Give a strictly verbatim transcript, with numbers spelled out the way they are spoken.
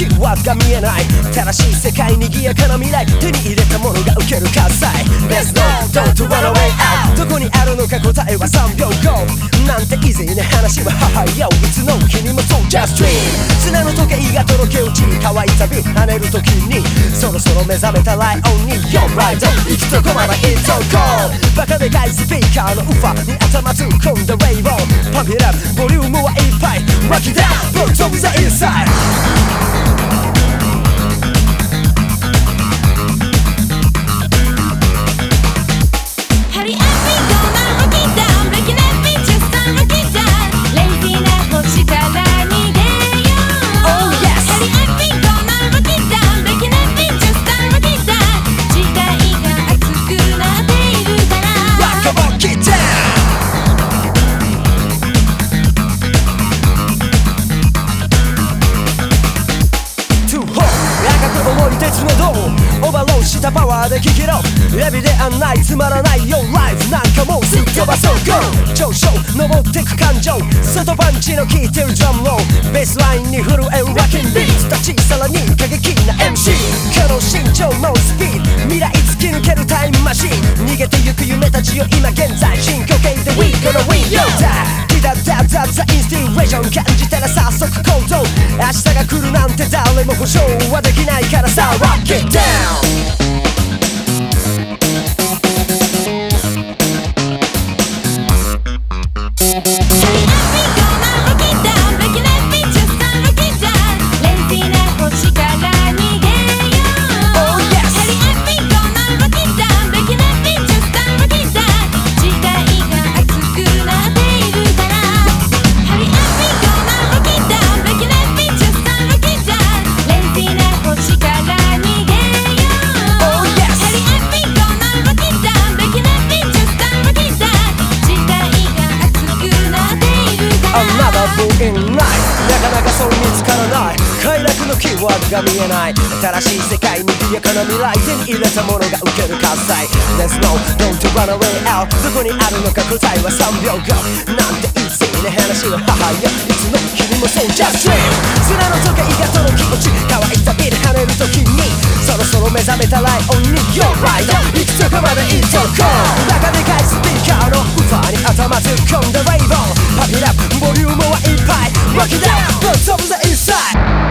キーワードが見えない正しい世界に賑やかな未来手に入れたものが受ける喝采 Let's go, don't run away out どこにあるのか答えはさんびょうごなんて以前ね話は母よいつの日にもそう Just dream 砂の時計がとろけ落ち乾いた瓶跳ねる時にそろそろ目覚めたライオンに Yo right on 行くとこまで行っとこうバカでかいスピーカーのウファに頭突っ込んだレイボーパンピラップボリュームはいっぱい Rock it down, Bolt of the insideオーバーローしたパワーで聞きろエビで案内つまらないよライフなんかもうすっ飛ばそう Go 上昇登ってく感情外パンチの効いてるドラムローベースラインに震えるラッキンビーツたちさらに過激な エムシー 今日の身長のスピード未来突き抜けるタイムマシン逃げてゆく夢たちよ今現在進行形で We gonna win yo リダダダダインスティレーション感じたら早速行動明日が来るなんて誰も保証はできないからさ Rock it downなかなかそう見つからない快楽のキーワードが見えない新しい世界に賑やかな未来手に入れたものが受ける喝采 Let's no, don't run away out どこにあるのか答えはさんびょうごなんていいせいな話は母よいつの日にもそう Just dream 砂の時計がとろき落ち乾いたビル跳ねる時にそろそろ目覚めたライオンに Yo right on 行くとこまで行っとこうバカでかいスピーカーのウファーに頭突っ込んだレイボーパピラップボリュームはいっぱいRock it down, Bolt of the inside